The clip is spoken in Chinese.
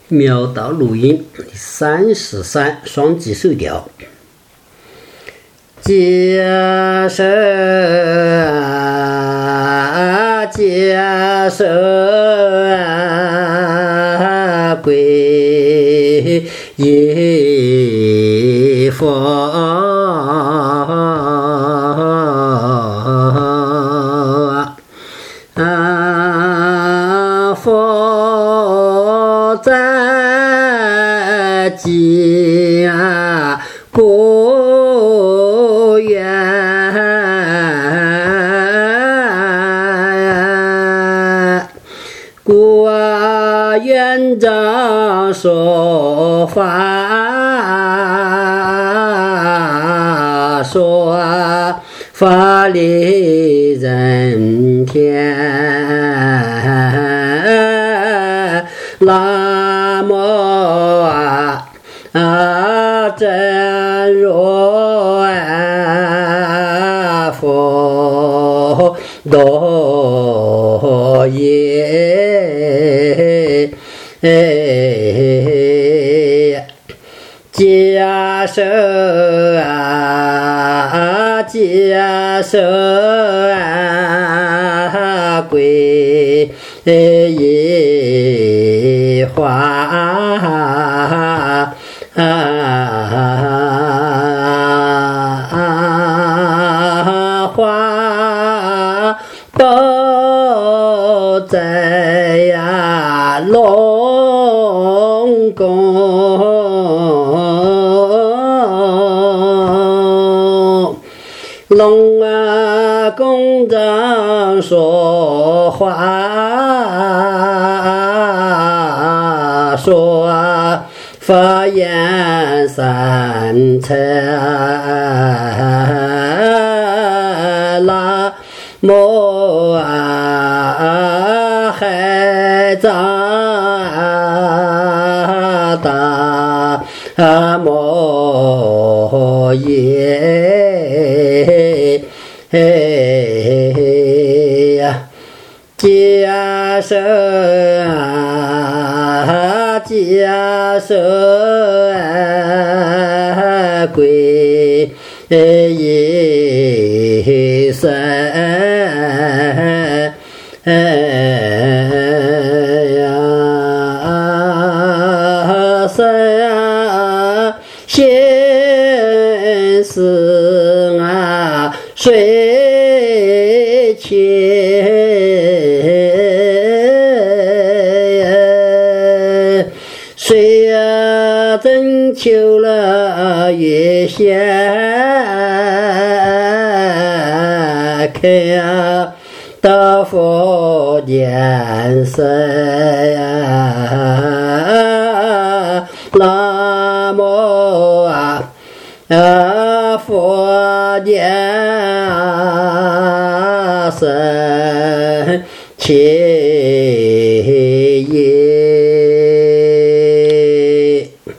妙道录音第33双击手调。接手啊，接手啊，皈依佛佛在家国园，国园长说法，说法利人天，南无真如佛多耶，接手啊，接手啊，皈依花花宝在呀龙宫，龙宫长说话，说法言三乘，南无海藏大摩耶，接手啊，接手啊，皈依神先生啊，水前谁征求了月下看到佛见身南无佛见身前